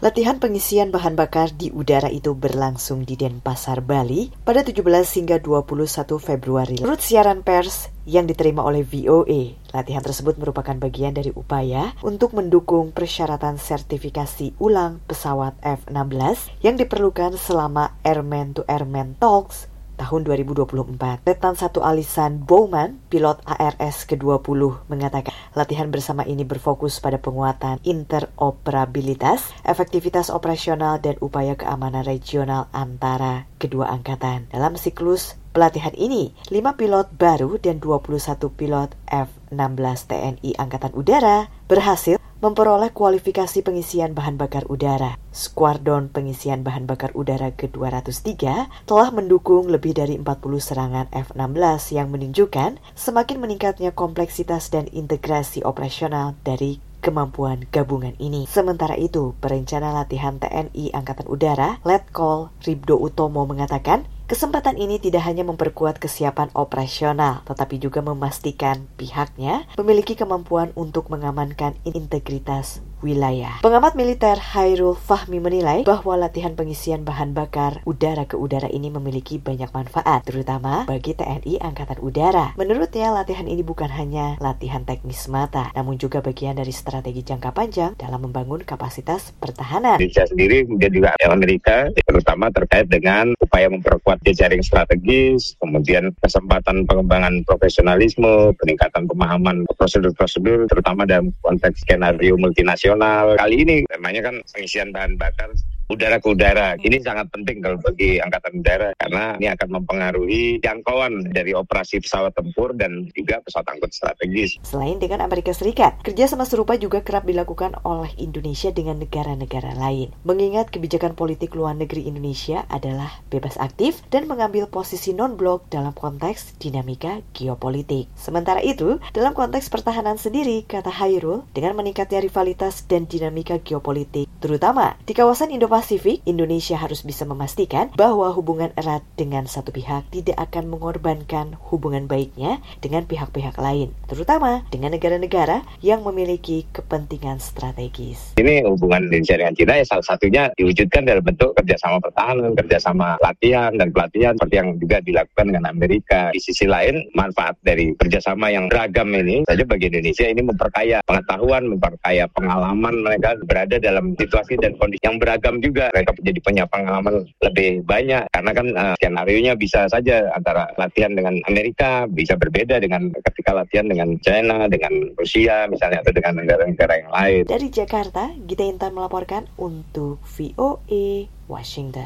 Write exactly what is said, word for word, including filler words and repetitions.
Latihan pengisian bahan bakar di udara itu berlangsung di Denpasar, Bali pada tujuh belas hingga dua puluh satu Februari. Menurut siaran pers yang diterima oleh V O A, latihan tersebut merupakan bagian dari upaya untuk mendukung persyaratan sertifikasi ulang pesawat F enam belas yang diperlukan selama Airman to Airman Talks tahun dua ribu dua puluh empat. Letnan satu Alisan Bowman, pilot A R S ke dua puluh, mengatakan latihan bersama ini berfokus pada penguatan interoperabilitas, efektivitas operasional, dan upaya keamanan regional antara kedua angkatan. Dalam siklus pelatihan ini, lima pilot baru dan dua puluh satu pilot F enam belas T N I Angkatan Udara berhasil memperoleh kualifikasi pengisian bahan bakar udara. Skuadron pengisian bahan bakar udara ke dua ratus tiga telah mendukung lebih dari empat puluh serangan F enam belas yang menunjukkan semakin meningkatnya kompleksitas dan integrasi operasional dari kemampuan gabungan ini. Sementara itu, perencana latihan T N I Angkatan Udara, Letkol Ribdo Utomo mengatakan, kesempatan ini tidak hanya memperkuat kesiapan operasional, tetapi juga memastikan pihaknya memiliki kemampuan untuk mengamankan integritas wilayah. Pengamat militer Hairul Fahmi menilai bahwa latihan pengisian bahan bakar udara ke udara ini memiliki banyak manfaat, terutama bagi T N I Angkatan Udara. Menurutnya, latihan ini bukan hanya latihan teknis semata, namun juga bagian dari strategi jangka panjang dalam membangun kapasitas pertahanan. Indonesia sendiri, kemudian juga Amerika, terutama terkait dengan upaya memperkuat jejaring strategis, kemudian kesempatan pengembangan profesionalisme, peningkatan pemahaman prosedur-prosedur, terutama dalam konteks skenario multinasional. Kali ini temanya kan pengisian bahan bakar udara ke udara. Ini sangat penting kalau bagi Angkatan Udara karena ini akan mempengaruhi jangkauan dari operasi pesawat tempur dan juga pesawat angkut strategis. Selain dengan Amerika Serikat, kerjasama serupa juga kerap dilakukan oleh Indonesia dengan negara-negara lain. Mengingat kebijakan politik luar negeri Indonesia adalah bebas aktif dan mengambil posisi non-blok dalam konteks dinamika geopolitik. Sementara itu, dalam konteks pertahanan sendiri, kata Hairul, dengan meningkatnya rivalitas dan dinamika geopolitik, terutama di kawasan Indo-Pasifik, Pasifik, Indonesia harus bisa memastikan bahwa hubungan erat dengan satu pihak tidak akan mengorbankan hubungan baiknya dengan pihak-pihak lain, terutama dengan negara-negara yang memiliki kepentingan strategis. Ini hubungan Indonesia dengan China ya salah satunya diwujudkan dalam bentuk kerjasama pertahanan, kerjasama latihan dan pelatihan seperti yang juga dilakukan dengan Amerika. Di sisi lain, manfaat dari kerjasama yang beragam ini saja bagi Indonesia ini memperkaya pengetahuan, memperkaya pengalaman mereka berada dalam situasi dan kondisi yang beragam juga. Juga mereka jadi punya pengalaman lebih banyak karena kan uh, skenario-nya bisa saja antara latihan dengan Amerika bisa berbeda dengan ketika latihan dengan China, dengan Rusia misalnya atau dengan negara-negara yang lain. Dari Jakarta, Gita Intan melaporkan untuk V O A Washington.